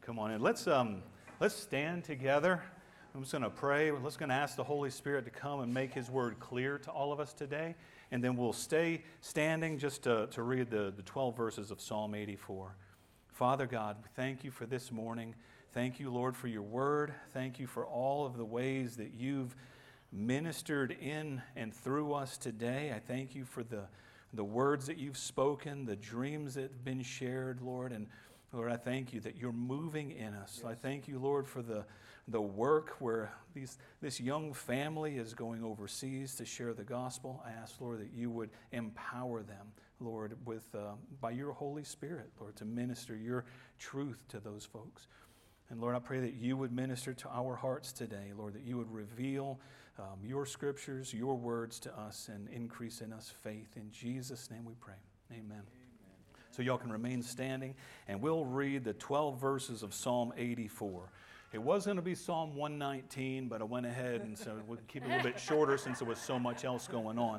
Come on in. Let's stand together. I'm just going to pray. We're just going to ask the Holy Spirit to come and make His Word clear to all of us today. And then we'll stay standing just to read the 12 verses of Psalm 84. Father God, we thank you for this morning. Thank you, Lord, for your Word. Thank you for all of the ways that you've ministered in and through us today. I thank you for the words that you've spoken, the dreams that have been shared, Lord. And Lord, I thank you that you're moving in us. Yes. I thank you, Lord, for the work where this young family is going overseas to share the gospel. I ask, Lord, that you would empower them, Lord, by your Holy Spirit, Lord, to minister your truth to those folks. And Lord, I pray that you would minister to our hearts today, Lord, that you would reveal your scriptures, your words to us, and increase in us faith. In Jesus' name we pray. Amen. So y'all can remain standing, and we'll read the 12 verses of Psalm 84. It was going to be Psalm 119, but I went ahead, and so we'll keep it a little bit shorter since there was so much else going on.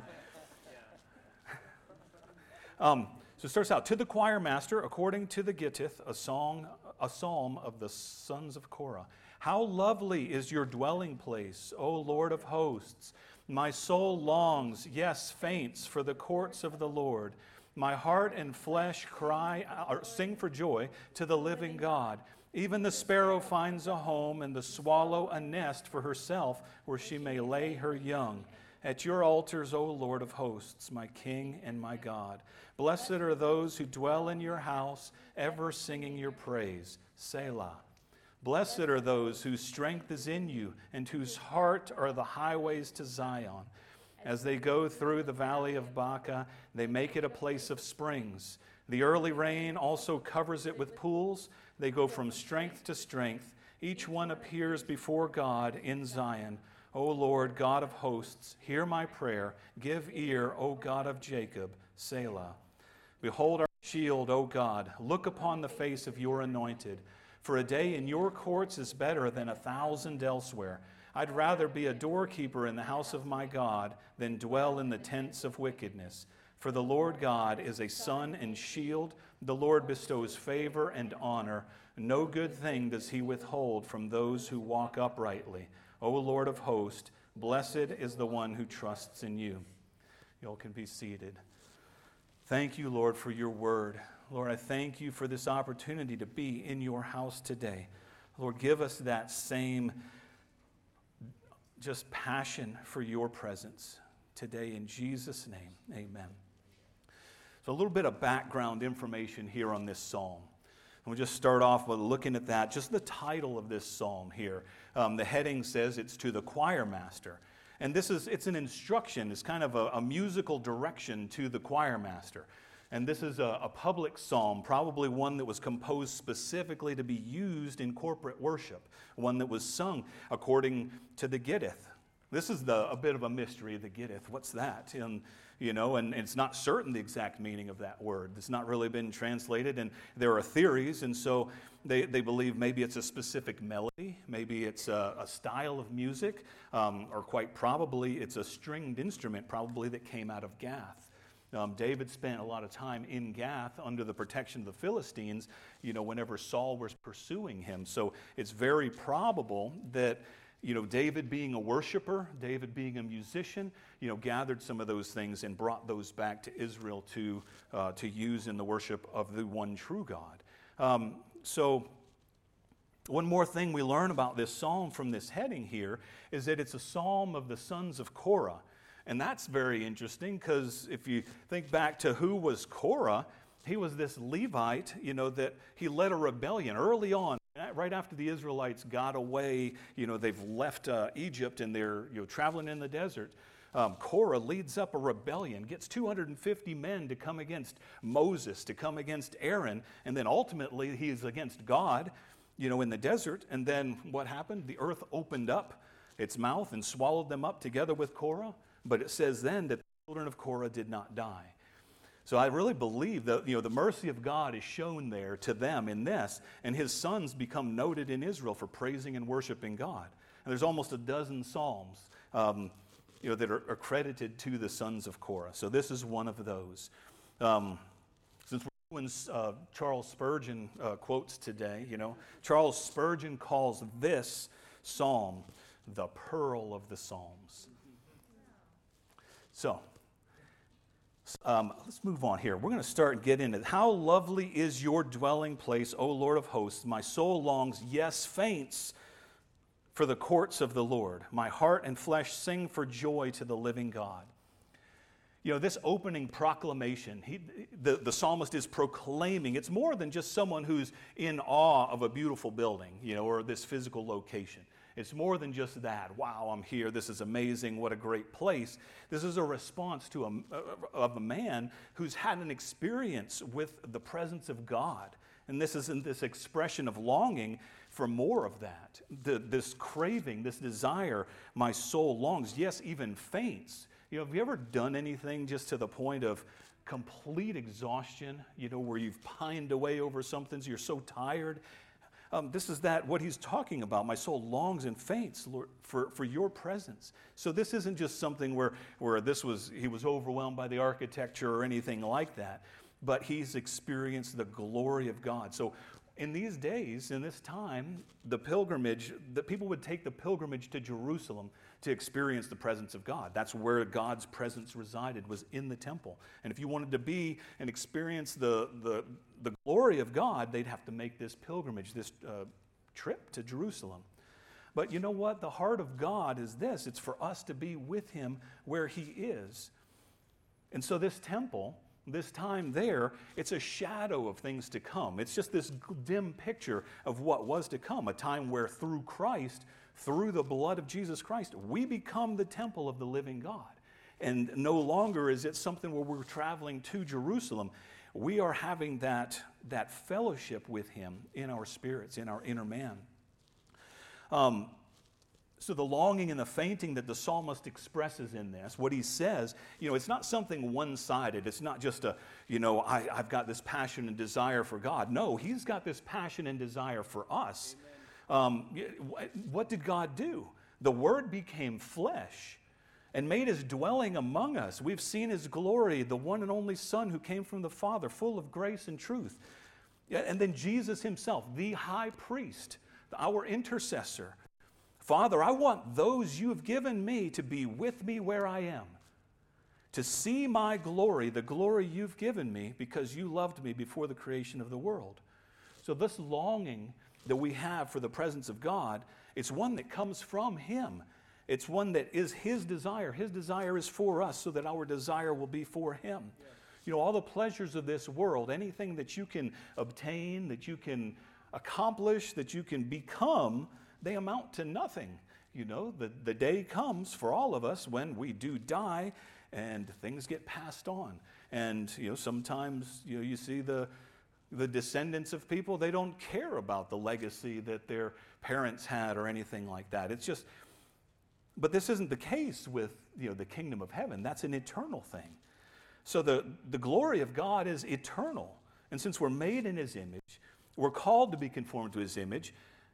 So it starts out, to the choir master, according to the Gittith, a psalm of the sons of Korah. How lovely is your dwelling place, O Lord of hosts! My soul longs, yes, faints, for the courts of the Lord. My heart and flesh sing for joy to the living God. Even the sparrow finds a home, and the swallow a nest for herself, where she may lay her young. At your altars, O Lord of hosts, my King and my God. Blessed are those who dwell in your house, ever singing your praise. Selah. Blessed are those whose strength is in you, and whose heart are the highways to Zion. As they go through the valley of Baca, they make it a place of springs. The early rain also covers it with pools. They go from strength to strength. Each one appears before God in Zion. O Lord, God of hosts, hear my prayer. Give ear, O God of Jacob. Selah. Behold our shield, O God. Look upon the face of your anointed. For a day in your courts is better than 1,000 elsewhere. I'd rather be a doorkeeper in the house of my God than dwell in the tents of wickedness. For the Lord God is a sun and shield. The Lord bestows favor and honor. No good thing does he withhold from those who walk uprightly. O Lord of hosts, blessed is the one who trusts in you. You all can be seated. Thank you, Lord, for your word. Lord, I thank you for this opportunity to be in your house today. Lord, give us that same just passion for your presence today in Jesus' name. Amen. So a little bit of background information here on this psalm. And we'll just start off with looking at that, just the title of this psalm here. The heading says it's to the choir master. And it's an instruction, it's kind of a musical direction to the choir master. And this is a public psalm, probably one that was composed specifically to be used in corporate worship, one that was sung according to the Gittith. This is a bit of a mystery, the Gittith. What's that? And it's not certain the exact meaning of that word. It's not really been translated, and there are theories, and so they believe maybe it's a specific melody, maybe it's a style of music, or quite probably it's a stringed instrument, probably that came out of Gath. David spent a lot of time in Gath under the protection of the Philistines, whenever Saul was pursuing him. So it's very probable that, David being a worshiper, David being a musician, gathered some of those things and brought those back to Israel to use in the worship of the one true God. So one more thing we learn about this psalm from this heading here is that it's a psalm of the sons of Korah. And that's very interesting because if you think back to who was Korah, he was this Levite, that he led a rebellion early on. Right after the Israelites got away, they've left Egypt and they're traveling in the desert. Korah leads up a rebellion, gets 250 men to come against Moses, to come against Aaron, and then ultimately he's against God, in the desert. And then what happened? The earth opened up its mouth and swallowed them up together with Korah. But it says then that the children of Korah did not die. So I really believe that the mercy of God is shown there to them in this, and his sons become noted in Israel for praising and worshiping God. And there's almost a dozen psalms that are credited to the sons of Korah. So this is one of those. Since we're When Charles Spurgeon quotes today, Charles Spurgeon calls this psalm the pearl of the Psalms. So, let's move on here. We're going to start and get into it. How lovely is your dwelling place, O Lord of hosts. My soul longs, yes, faints, for the courts of the Lord. My heart and flesh sing for joy to the living God. This opening proclamation, the psalmist is proclaiming. It's more than just someone who's in awe of a beautiful building, or this physical location. It's more than just that. Wow, I'm here. This is amazing. What a great place. This is a response to a man who's had an experience with the presence of God. And this isn't this expression of longing for more of that. This craving, this desire, my soul longs, yes, even faints. Have you ever done anything just to the point of complete exhaustion, where you've pined away over something, so you're so tired? This is what he's talking about. My soul longs and faints, Lord, for your presence. So this isn't just something where he was overwhelmed by the architecture or anything like that, but he's experienced the glory of God. So in these days, in this time, the people would take the pilgrimage to Jerusalem to experience the presence of God. That's where God's presence resided, was in the temple. And if you wanted to be and experience the glory of God, they'd have to make this pilgrimage, this trip to Jerusalem. But you know what? The heart of God is this. It's for us to be with him where he is. And so this temple, this time there, it's a shadow of things to come. It's just this dim picture of what was to come, a time where through Christ, through the blood of Jesus Christ, we become the temple of the living God. And no longer is it something where we're traveling to Jerusalem. We are having that fellowship with him in our spirits, in our inner man. So the longing and the fainting that the psalmist expresses in this, what he says, it's not something one-sided. It's not just I've got this passion and desire for God. No, he's got this passion and desire for us. What did God do? The Word became flesh and made his dwelling among us. We've seen his glory, the one and only Son who came from the Father, full of grace and truth. And then Jesus himself, the high priest, our intercessor. Father, I want those you have given me to be with me where I am, to see my glory, the glory you've given me because you loved me before the creation of the world. So this longing that we have for the presence of God, it's one that comes from him. It's one that is his desire. His desire is for us so that our desire will be for him. Yeah. All the pleasures of this world, anything that you can obtain, that you can accomplish, that you can become, they amount to nothing. The day comes for all of us when we do die and things get passed on. And, sometimes, you see the descendants of people, they don't care about the legacy that their parents had or anything like that. It's just, but this isn't the case with, the kingdom of heaven. That's an eternal thing. So the glory of God is eternal. And since we're made in his image, we're called to be conformed to his image,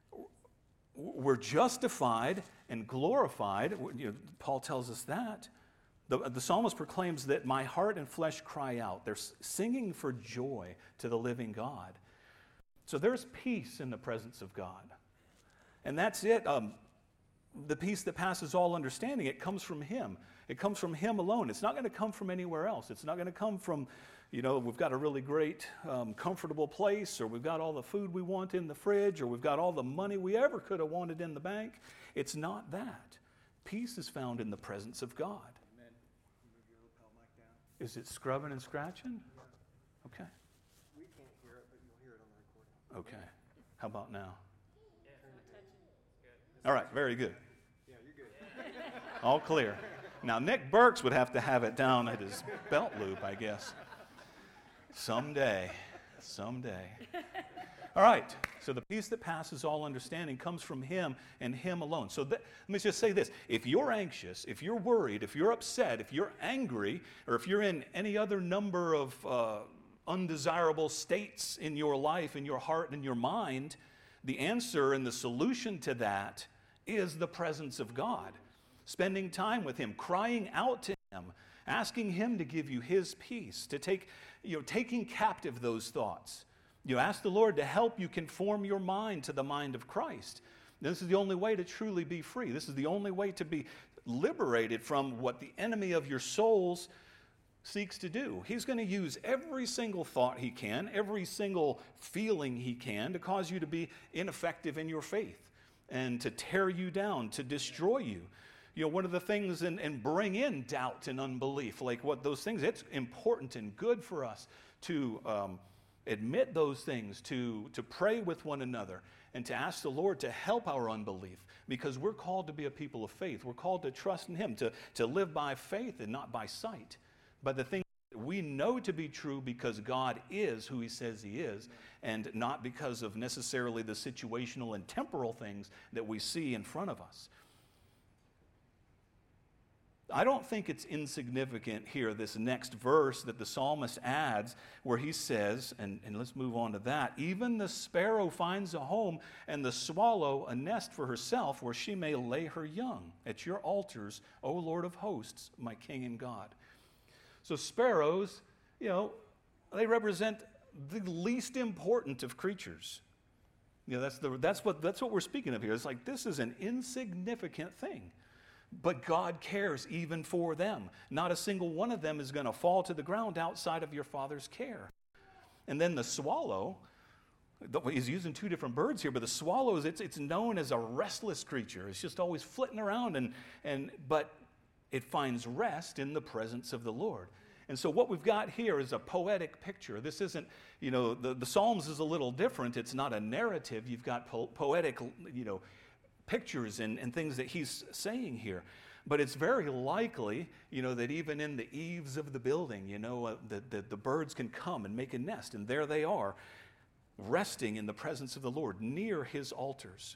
we're justified and glorified. Paul tells us that. The psalmist proclaims that my heart and flesh cry out. They're singing for joy to the living God. So there's peace in the presence of God. And that's it. The peace that passes all understanding, it comes from him. It comes from him alone. It's not going to come from anywhere else. It's not going to come from, we've got a really great, comfortable place, or we've got all the food we want in the fridge, or we've got all the money we ever could have wanted in the bank. It's not that. Peace is found in the presence of God. Amen. Move your lapel mic down. Is it scrubbing and scratching? Yeah. Okay. We can't hear it, but you'll hear it on the recording. Okay. How about now? Yeah, All right, very good. Yeah, you're good. All clear. Now, Nick Burks would have to have it down at his belt loop, I guess. Someday. All right, so the peace that passes all understanding comes from him and him alone. So let me just say this. If you're anxious, if you're worried, if you're upset, if you're angry, or if you're in any other number of undesirable states in your life, in your heart, and in your mind, the answer and the solution to that is the presence of God. Spending time with him, crying out to him, asking him to give you his peace, to taking captive those thoughts. You ask the Lord to help you conform your mind to the mind of Christ. This is the only way to truly be free. This is the only way to be liberated from what the enemy of your souls seeks to do. He's going to use every single thought he can, every single feeling he can to cause you to be ineffective in your faith and to tear you down, to destroy you. One of the things, and bring in doubt and unbelief, like what those things, it's important and good for us to admit those things, to pray with one another, and to ask the Lord to help our unbelief, because we're called to be a people of faith. We're called to trust in him, to live by faith and not by sight. By the things that we know to be true because God is who he says he is, and not because of necessarily the situational and temporal things that we see in front of us. I don't think it's insignificant here, this next verse that the psalmist adds, where he says, and let's move on to that, even the sparrow finds a home, and the swallow a nest for herself, where she may lay her young. At your altars, O Lord of hosts, my King and God. So sparrows, they represent the least important of creatures. That's what we're speaking of here. It's like, this is an insignificant thing. But God cares even for them. Not a single one of them is going to fall to the ground outside of your Father's care. And then the swallow, he's using two different birds here, but the swallow, it's known as a restless creature. It's just always flitting around, but it finds rest in the presence of the Lord. And so what we've got here is a poetic picture. This isn't, the Psalms is a little different. It's not a narrative. You've got poetic, pictures and things that he's saying here. But it's very likely, that even in the eaves of the building, the birds can come and make a nest. And there they are, resting in the presence of the Lord, near his altars.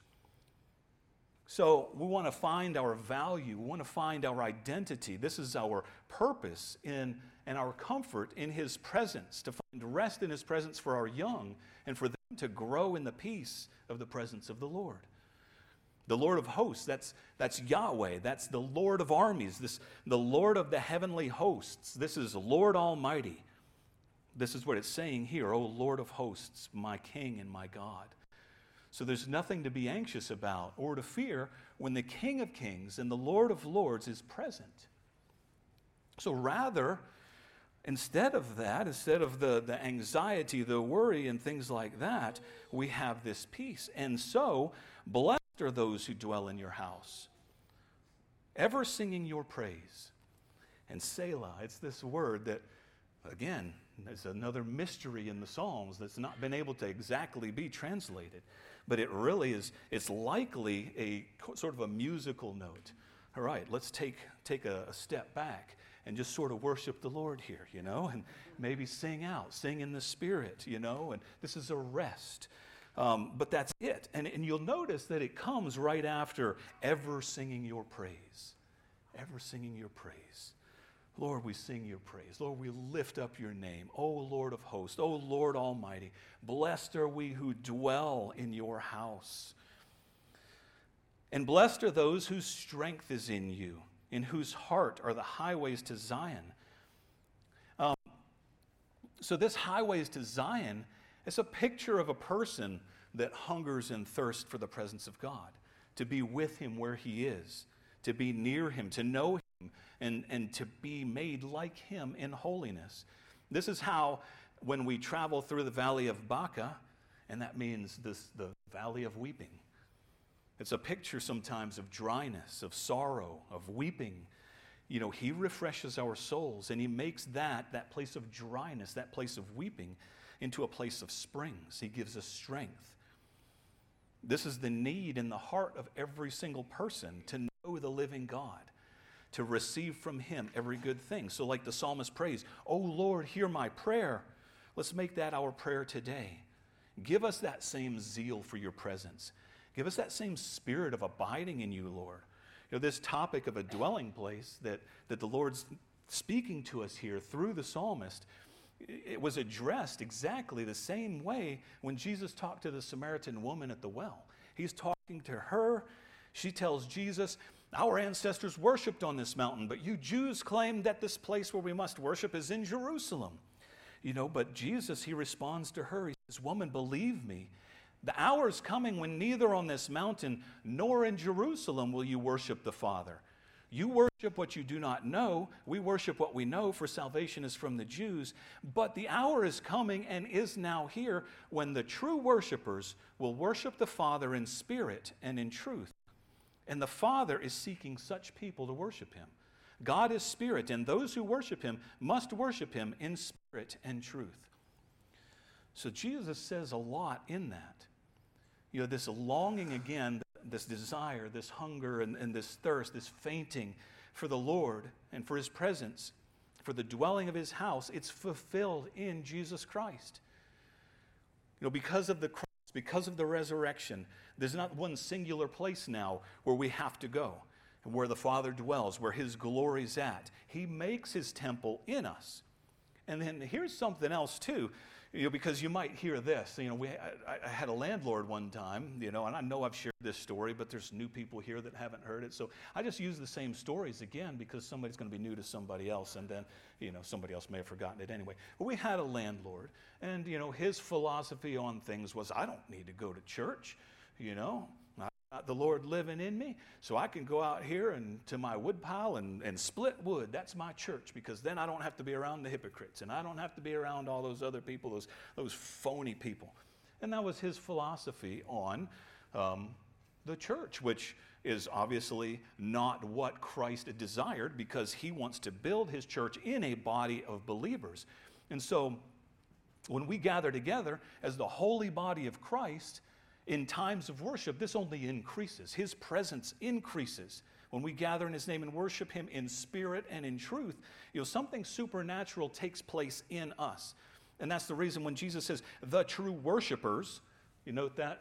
So we want to find our value. We want to find our identity. This is our purpose and our comfort in his presence, to find rest in his presence for our young and for them to grow in the peace of the presence of the Lord. The Lord of hosts, that's Yahweh. That's the Lord of armies, the Lord of the heavenly hosts. This is Lord Almighty. This is what it's saying here, O Lord of hosts, my King and my God. So there's nothing to be anxious about or to fear when the King of Kings and the Lord of Lords is present. So rather, instead of the anxiety, the worry, and things like that, we have this peace. And so, blessed are those who dwell in your house, ever singing your praise. And Selah, it's this word that, again, there's another mystery in the Psalms that's not been able to exactly be translated. But it really is, it's likely a sort of a musical note. All right, let's take a step back and just sort of worship the Lord here, and maybe sing in the Spirit, and this is a rest. But that's it. And you'll notice that it comes right after ever singing your praise. Ever singing your praise. Lord, we sing your praise. Lord, we lift up your name. O Lord of hosts, O Lord Almighty, blessed are we who dwell in your house. And blessed are those whose strength is in you, in whose heart are the highways to Zion. So this highways to Zion, it's a picture of a person that hungers and thirsts for the presence of God, to be with him where he is, to be near him, to know him, and to be made like him in holiness. This is how, when we travel through the valley of Baca, and that means the valley of weeping. It's a picture sometimes of dryness, of sorrow, of weeping. He refreshes our souls, and he makes that place of dryness, that place of weeping, into a place of springs. He gives us strength. This is the need in the heart of every single person, to know the living God, to receive from him every good thing. So like the psalmist prays, "O Lord, hear my prayer." Let's make that our prayer today. Give us that same zeal for your presence. Give us that same spirit of abiding in you, Lord. This topic of a dwelling place that the Lord's speaking to us here through the psalmist, it was addressed exactly the same way when Jesus talked to the Samaritan woman at the well. He's talking to her. She tells Jesus, Our ancestors worshipped on this mountain, but you Jews claim that this place where we must worship is in Jerusalem. But Jesus, he responds to her. He says, woman, believe me, the hour is coming when neither on this mountain nor in Jerusalem will you worship the Father. You worship what you do not know. We worship what we know, for salvation is from the Jews. But the hour is coming and is now here when the true worshipers will worship the Father in spirit and in truth. And the Father is seeking such people to worship him. God is spirit, and those who worship him must worship him in spirit and truth. So Jesus says a lot in that. This longing again, this desire, this hunger, and this thirst, this fainting for the Lord and for his presence, for the dwelling of his house, it's fulfilled in Jesus Christ. Because of the cross, because of the resurrection, there's not one singular place now where we have to go, where the Father dwells, where his glory's at. He makes his temple in us. And then here's something else too. Because you might hear this. I had a landlord one time, and I know I've shared this story, but there's new people here that haven't heard it. So I just use the same stories again because somebody's going to be new to somebody else, and then, somebody else may have forgotten it anyway. But we had a landlord, and, his philosophy on things was, I don't need to go to church, I've got the Lord living in me, so I can go out here and to my wood pile and split wood. That's my church, because then I don't have to be around the hypocrites, and I don't have to be around all those other people, those phony people. And that was his philosophy on the church, which is obviously not what Christ desired, because he wants to build his church in a body of believers. And so when we gather together as the holy body of Christ, in times of worship, this only increases. His presence increases. When we gather in his name and worship him in spirit and in truth, something supernatural takes place in us. And that's the reason when Jesus says, the true worshipers, you note that?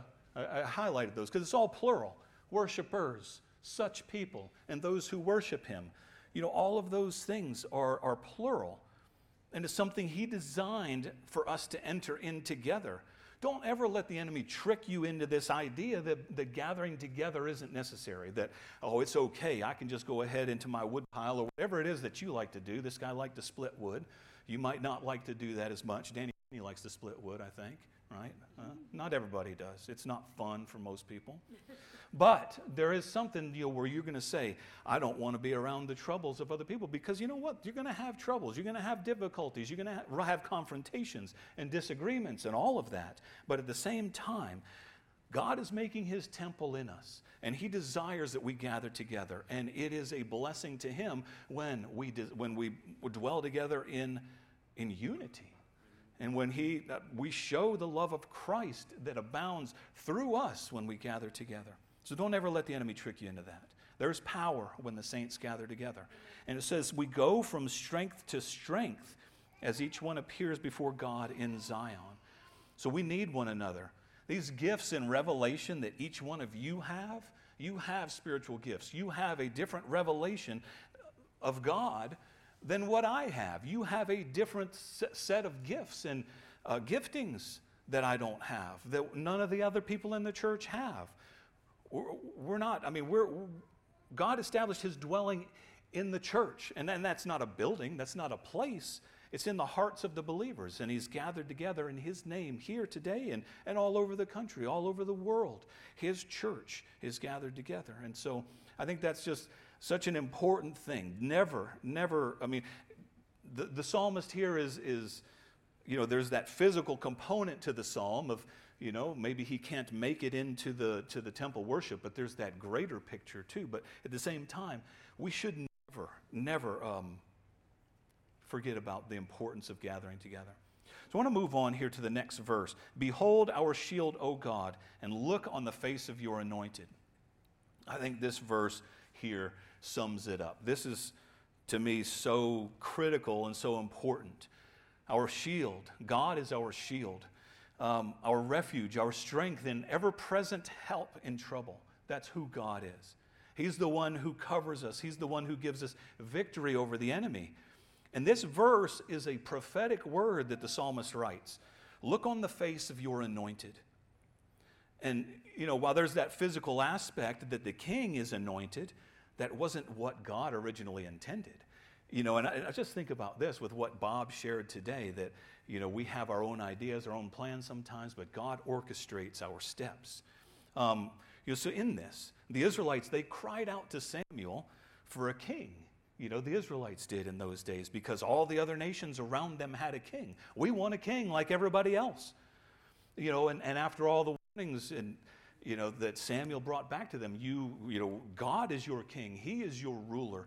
I highlighted those because it's all plural. Worshipers, such people, and those who worship him. All of those things are plural. And it's something he designed for us to enter in together. Don't ever let the enemy trick you into this idea that the gathering together isn't necessary, that, it's okay, I can just go ahead into my wood pile or whatever it is that you like to do. This guy liked to split wood. You might not like to do that as much. Danny likes to split wood, I think, right? Not everybody does. It's not fun for most people. But there is something where you're going to say, I don't want to be around the troubles of other people, because you know what? You're going to have troubles. You're going to have difficulties. You're going to have confrontations and disagreements and all of that. But at the same time, God is making his temple in us, and he desires that we gather together. And it is a blessing to him when we dwell together in unity. And when we show the love of Christ that abounds through us when we gather together. So don't ever let the enemy trick you into that. There's power when the saints gather together. And it says we go from strength to strength as each one appears before God in Zion. So we need one another. These gifts in revelation that each one of you have spiritual gifts. You have a different revelation of God than what I have. You have a different set of gifts and giftings that I don't have, that none of the other people in the church have. God established his dwelling in the church. And then that's not a building, that's not a place. It's in the hearts of the believers. And he's gathered together in his name here today and all over the country, all over the world. His church is gathered together. And so I think that's just such an important thing. Never, the psalmist here is there's that physical component to the psalm of, maybe he can't make it into the temple worship, but there's that greater picture too. But at the same time, we should never forget about the importance of gathering together. So I want to move on here to the next verse. Behold our shield, O God, and look on the face of your anointed. I think this verse here sums it up. This is, to me, so critical and so important. Our shield. God is our shield. Our refuge, our strength, and ever-present help in trouble. That's who God is. He's the one who covers us. He's the one who gives us victory over the enemy. And this verse is a prophetic word that the psalmist writes. Look on the face of your anointed. And, while there's that physical aspect that the king is anointed, that wasn't what God originally intended. And I just think about this with what Bob shared today, that, we have our own ideas, our own plans sometimes, but God orchestrates our steps. So in this, the Israelites, they cried out to Samuel for a king. The Israelites did in those days, because all the other nations around them had a king. We want a king like everybody else. And after all the warnings and that Samuel brought back to them, God is your king. He is your ruler.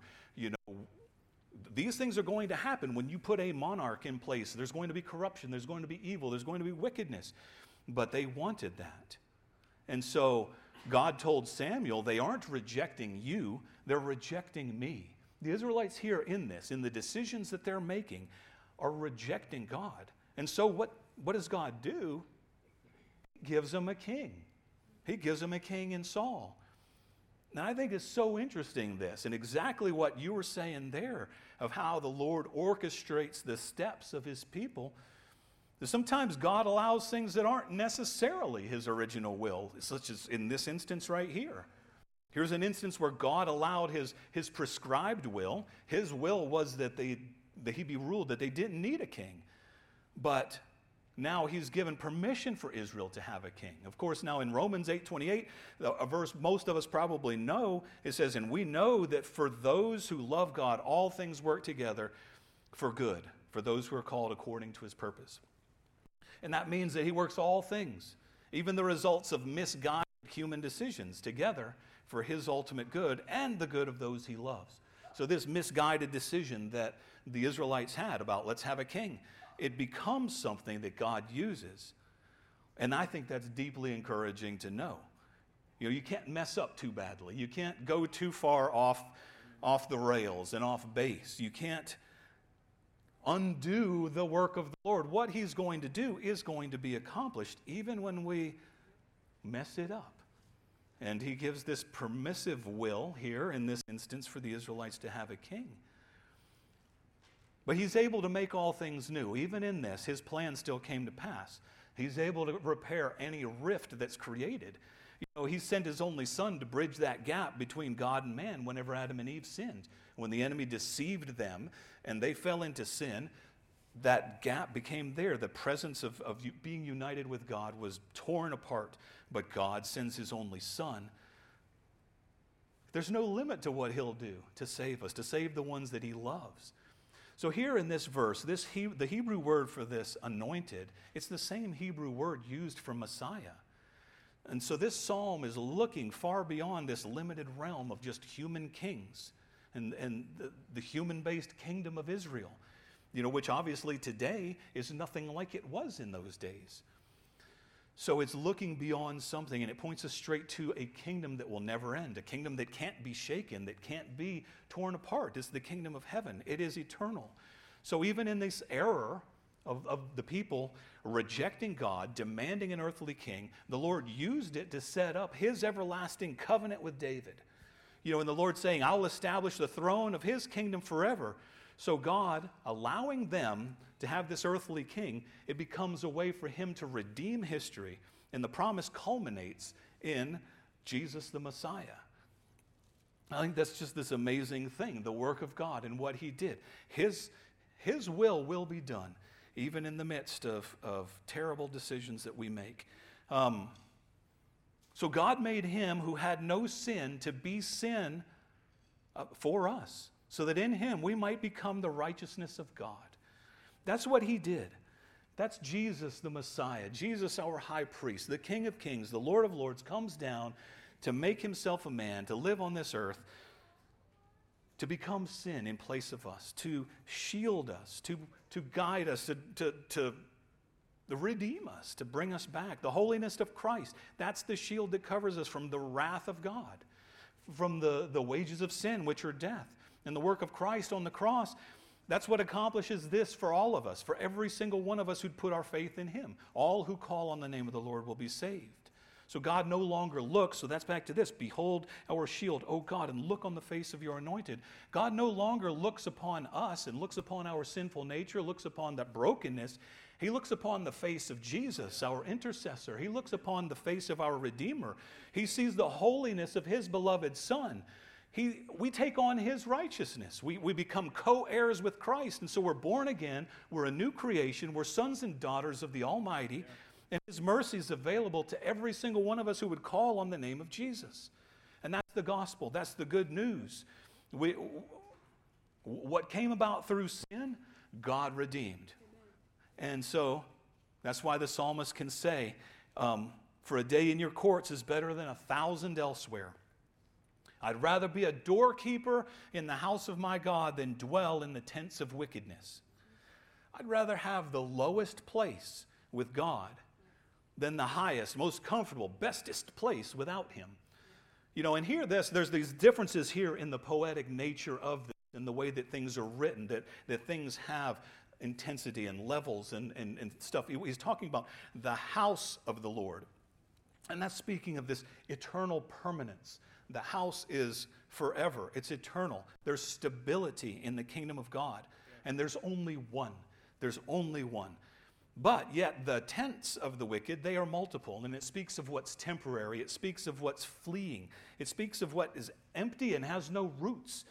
These things are going to happen when you put a monarch in place. There's going to be corruption. There's going to be evil. There's going to be wickedness. But they wanted that. And so God told Samuel, they aren't rejecting you. They're rejecting me. The Israelites here in the decisions that they're making, are rejecting God. And so what does God do? He gives them a king. He gives them a king in Saul. Now, I think it's so interesting, this, and exactly what you were saying there, of how the Lord orchestrates the steps of his people. That sometimes God allows things that aren't necessarily his original will, such as in this instance right here. Here's an instance where God allowed his prescribed will. His will was that he be ruled, that they didn't need a king. But now he's given permission for Israel to have a king. Of course, now in Romans 8:28, a verse most of us probably know, it says, and we know that for those who love God, all things work together for good, for those who are called according to his purpose. And that means that he works all things, even the results of misguided human decisions, together for his ultimate good and the good of those he loves. So this misguided decision that the Israelites had about let's have a king, it becomes something that God uses. And I think that's deeply encouraging to know. You can't mess up too badly. You can't go too far off the rails and off base. You can't undo the work of the Lord. What he's going to do is going to be accomplished even when we mess it up. And he gives this permissive will here in this instance for the Israelites to have a king. But he's able to make all things new. Even in this, his plan still came to pass. He's able to repair any rift that's created. He sent his only son to bridge that gap between God and man whenever Adam and Eve sinned. When the enemy deceived them and they fell into sin, that gap became there. The presence of being united with God was torn apart, but God sends his only son. There's no limit to what he'll do to save us, to save the ones that he loves. So here in this verse, the Hebrew word for this, anointed, it's the same Hebrew word used for Messiah. And so this psalm is looking far beyond this limited realm of just human kings and the human-based kingdom of Israel, which obviously today is nothing like it was in those days. So it's looking beyond something, and it points us straight to a kingdom that will never end, a kingdom that can't be shaken, that can't be torn apart. It's the kingdom of heaven. It is eternal. So even in this error of the people rejecting God, demanding an earthly king, the Lord used it to set up his everlasting covenant with David. And the Lord saying, I'll establish the throne of his kingdom forever. So God, allowing them to have this earthly king, it becomes a way for him to redeem history. And the promise culminates in Jesus the Messiah. I think that's just this amazing thing, the work of God and what he did. His will be done, even in the midst of terrible decisions that we make. So God made him who had no sin to be sin for us, so that in him we might become the righteousness of God. That's what he did. That's Jesus the Messiah, Jesus our high priest, the King of kings, the Lord of lords, comes down to make himself a man, to live on this earth, to become sin in place of us, to shield us, to guide us, to redeem us, to bring us back. The holiness of Christ, that's the shield that covers us from the wrath of God, from the wages of sin, which are death. And the work of Christ on the cross, that's what accomplishes this for all of us, for every single one of us who'd put our faith in him. All who call on the name of the Lord will be saved. So God no longer looks, so that's back to this, behold our shield, O God, and look on the face of your anointed. God no longer looks upon us and looks upon our sinful nature, looks upon that brokenness. He looks upon the face of Jesus, our intercessor. He looks upon the face of our Redeemer. He sees the holiness of his beloved Son. We take on his righteousness. We become co-heirs with Christ, and so we're born again. We're a new creation. We're sons and daughters of the Almighty. And his mercy is available to every single one of us who would call on the name of Jesus. And that's the gospel. That's the good news. What came about through sin, God redeemed. And so that's why the psalmist can say, for a day in your courts is better than 1,000 elsewhere. I'd rather be a doorkeeper in the house of my God than dwell in the tents of wickedness. I'd rather have the lowest place with God than the highest, most comfortable, bestest place without him. You know, and there's these differences here in the poetic nature of this, in the way that things are written, that things have intensity and levels and stuff. He's talking about the house of the Lord. And that's speaking of this eternal permanence. The house is forever. It's eternal. There's stability in the kingdom of God. And there's only one. There's only one. But yet the tents of the wicked, they are multiple, and it speaks of what's temporary. It speaks of what's fleeing. It speaks of what is empty and has no roots.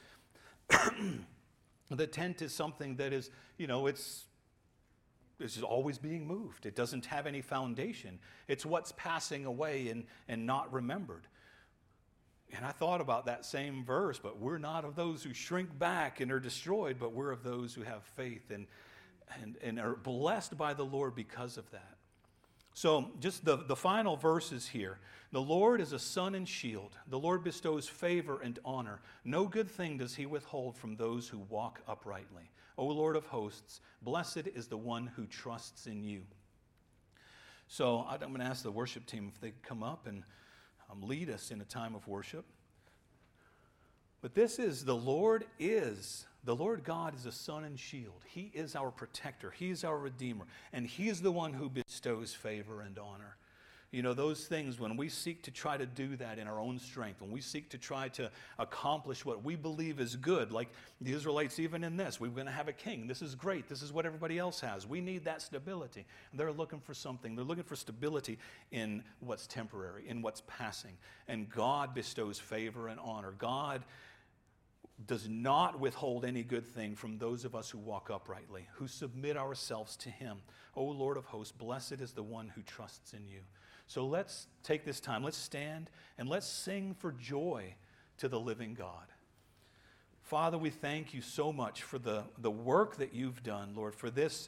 The tent is something that is, it's just always being moved. It doesn't have any foundation. It's what's passing away and not remembered. And I thought about that same verse, but we're not of those who shrink back and are destroyed, but we're of those who have faith and are blessed by the Lord because of that. So just the final verses here. The Lord is a sun and shield. The Lord bestows favor and honor. No good thing does he withhold from those who walk uprightly. O Lord of hosts, blessed is the one who trusts in you. So I'm going to ask the worship team if they could come up and lead us in a time of worship. But this is the Lord God is a sun and shield. He is our protector. He's our Redeemer. And he is the one who bestows favor and honor. Those things, when we seek to try to do that in our own strength, when we seek to try to accomplish what we believe is good, like the Israelites even in this, we're going to have a king. This is great. This is what everybody else has. We need that stability. They're looking for something. They're looking for stability in what's temporary, in what's passing. And God bestows favor and honor. God does not withhold any good thing from those of us who walk uprightly, who submit ourselves to him. O Lord of hosts, blessed is the one who trusts in you. So let's take this time, let's stand, and let's sing for joy to the living God. Father, we thank you so much for the work that you've done, Lord, for this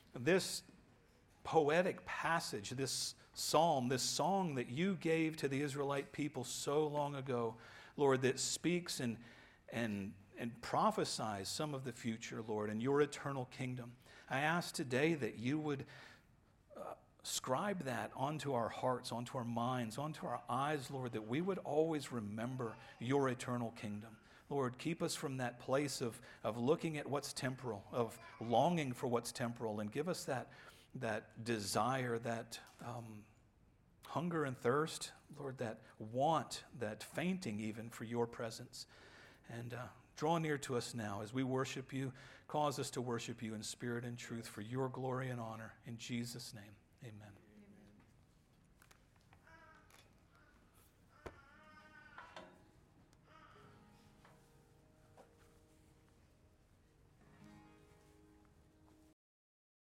poetic passage, this psalm, this song that you gave to the Israelite people so long ago, Lord, that speaks and prophesies some of the future, Lord, and your eternal kingdom. I ask today that you would scribe that onto our hearts, onto our minds, onto our eyes, Lord, that we would always remember your eternal kingdom. Lord, keep us from that place of looking at what's temporal, of longing for what's temporal, and give us that desire, that hunger and thirst, Lord, that want, that fainting even for your presence. And draw near to us now as we worship you. Cause us to worship you in spirit and truth for your glory and honor. In Jesus' name, amen.